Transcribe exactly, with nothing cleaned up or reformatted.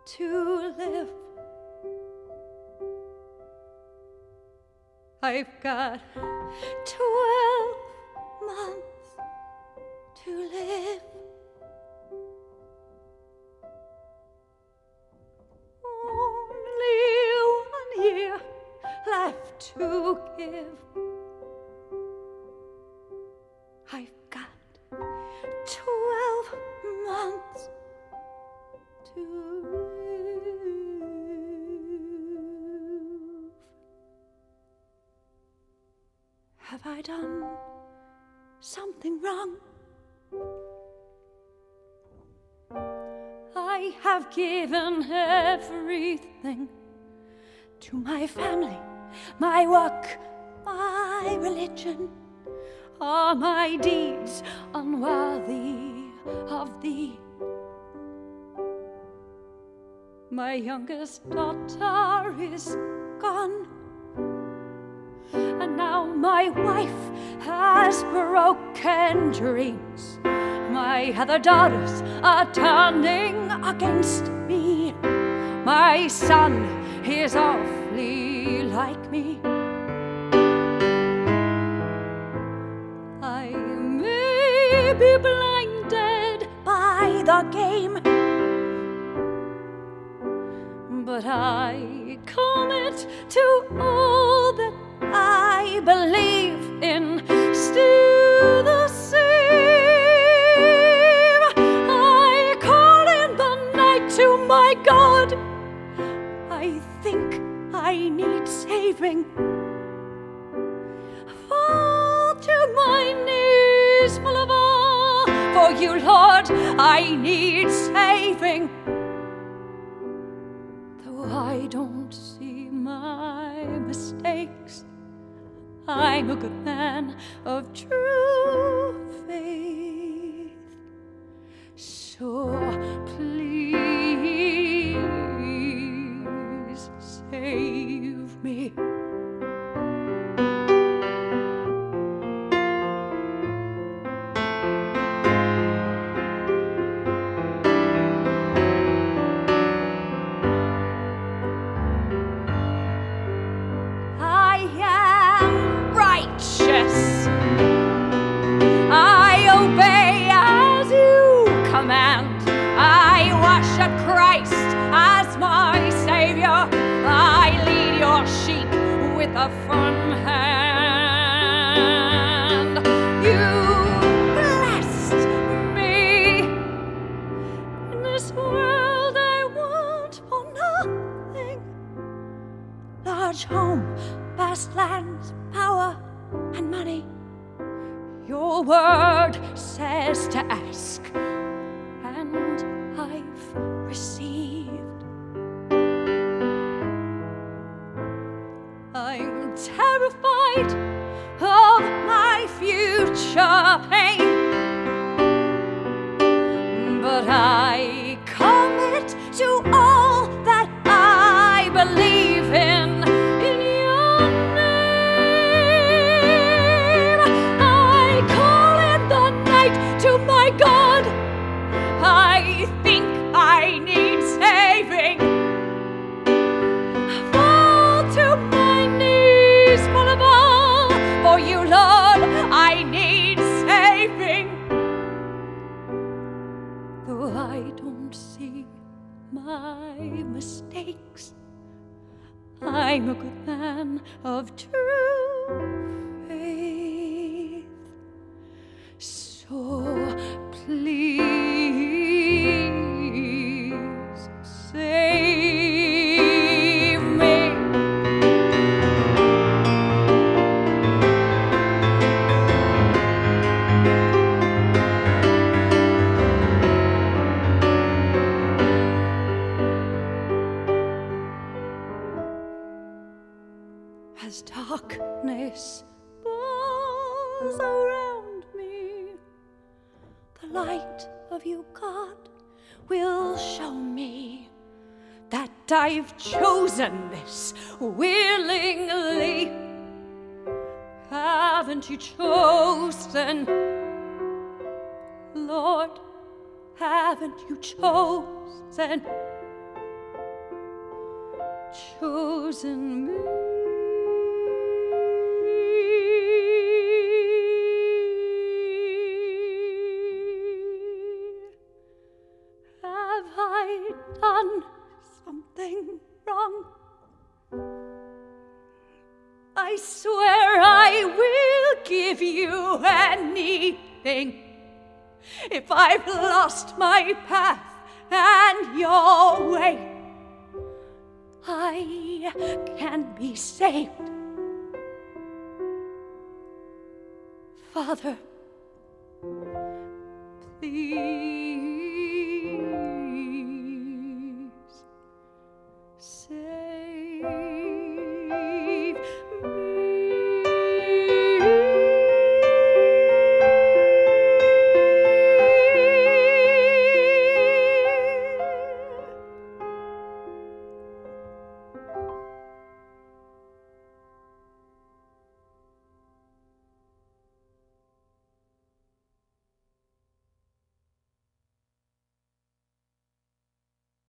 to live. I've got twelve months to live. Only one year left to give. I've got twelve months to live. Have I done something wrong? I have given everything to my family, my work, my religion. Are my deeds unworthy of thee? My youngest daughter is gone, and now my wife has broken dreams. My other daughters are turning against me. My son is awfully like me. I may be blinded by the game, but I commit to all that I believe in. Still the same, I call in the night to my God. I think I need saving. Fall to my knees full of awe. For you, Lord, I need saving. Though I don't see my mistakes, I'm a good man of true faith. So please save me. I obey as you command. I worship Christ as my Savior. I lead your sheep with a firm hand. You blessed me. In this world I want for nothing. Large home, vast lands, power and money. Your word says to ask, and I've received. I'm terrified of my future pain, but I commit to all that I believe in. God, I think I need saving. Fall to my knees full of awe. For you, Lord, I need saving. Though I don't see my mistakes, I'm a good man of true faith. So please save me. As darkness falls around me, the light of you, God, will show me that I've chosen this willingly. Haven't you chosen, Lord? Haven't you chosen chosen me. Have I done something wrong? I swear I will give you anything if I've lost my path and your way. I can be saved. Father,